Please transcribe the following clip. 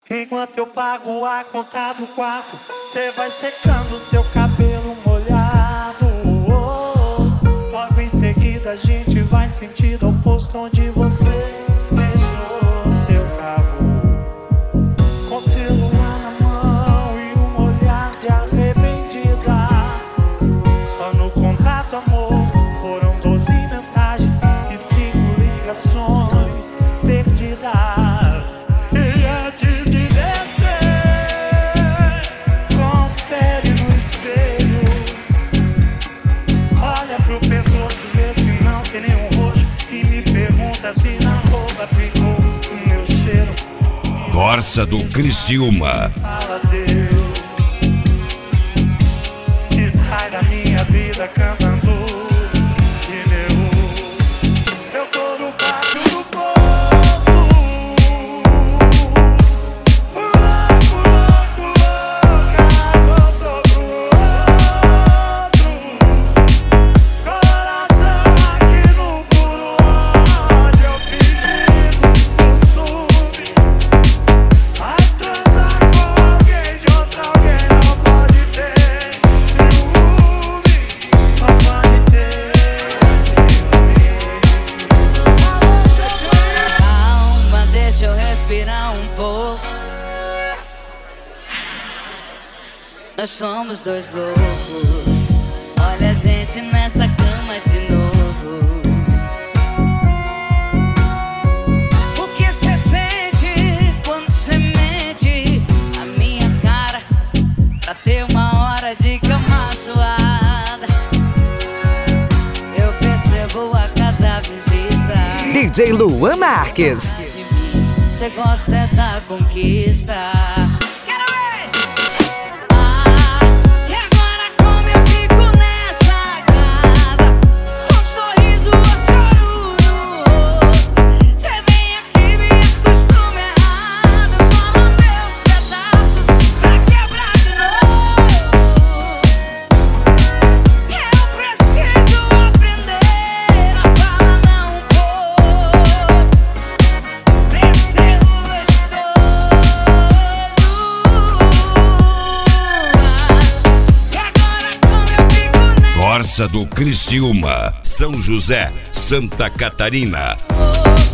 Enquanto eu pago a conta do quarto, cê vai secando seu cabelo molhado. Logo em seguida a gente vai sentido ao posto onde você deixou seu carro, com celular na mão e um olhar de arrependida. Só no contato, amor, foram 12 mensagens e 5 ligações perdidas. E antes de descer, confere no espelho, olha pro pescoço, vê se não tem nenhum roxo, e me pergunta se na roupa ficou o meu cheiro. Corsa do Criciúma. Fala Deus, e sai da minha vida cantando. Eu tô no pátio do poço, louca, voltou pro outro. Coração aqui no puro ódio, eu fingindo costume. Mas transar com alguém de outro alguém não pode ter ciúme, não pode ter ciúme. Calma, deixa eu respirar um pouco. Nós somos dois loucos. Olha a gente nessa cama de novo. O que cê sente quando cê mente a minha cara pra ter uma hora de cama suada? Eu percebo a cada visita. DJ Luan Marques. Cê gosta é da conquista. Quero ver! E agora como eu fico nessa casa, com sorriso ou choro no rosto? Cê vem aqui, me acostuma errado, toma meus pedaços pra quebrar de novo. Eu preciso aprender a falar não vou. Ser gostoso. E agora como eu fico nessa Corsa do Criciúma. São José, Santa Catarina.